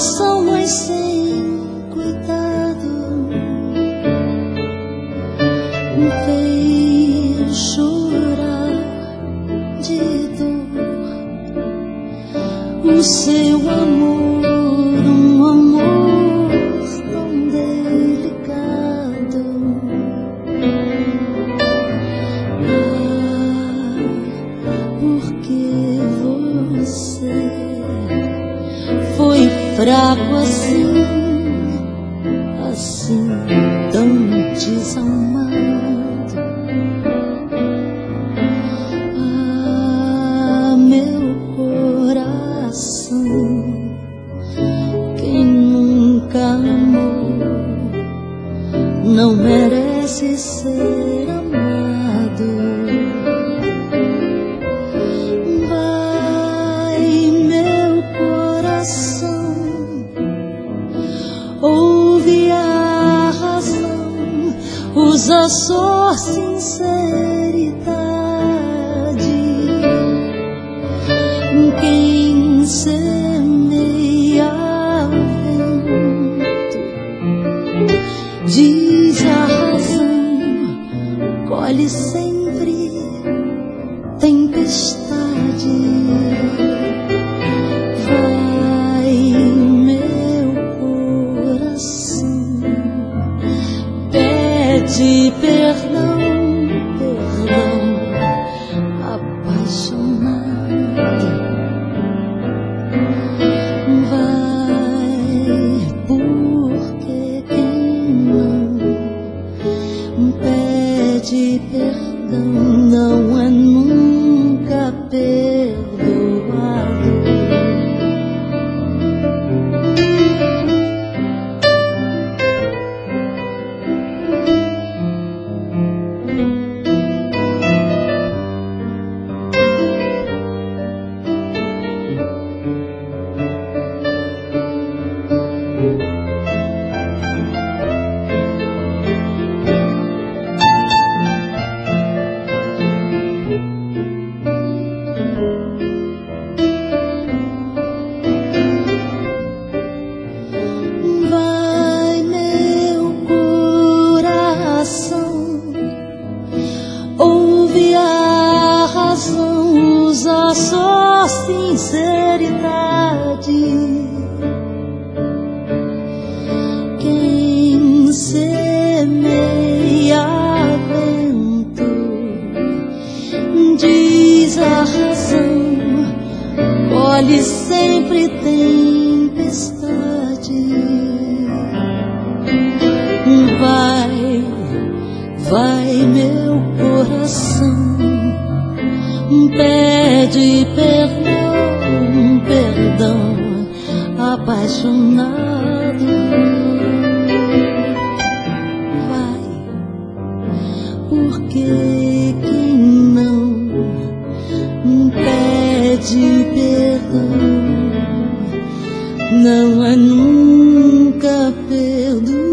coração, mas sem cuidado, me fez chorar de dor. O seu amor, um amor tão delicado. Porque você foi fraco assim, assim tão desalmado. Ah, meu coração, quem nunca amou não merece ser amado. Vai, meu coração, ouve a razão, usa sua sinceridade. Quem semeia vento, diz a razão, colhe sempre tempestade. Vai, meu coração, pede perdão, perdão, apaixonado. Vai, porque quem não pede perdão não é nunca perdoado. Vai, meu coração, ouve a razão, usa sua sinceridade. Quem semeia vento, diz a razão, colhe sempre tempestade. Vai, vai, meu coração, pede perdão, perdão, apaixonado. Vai, porque quem não pede perdão não é nunca perdoado.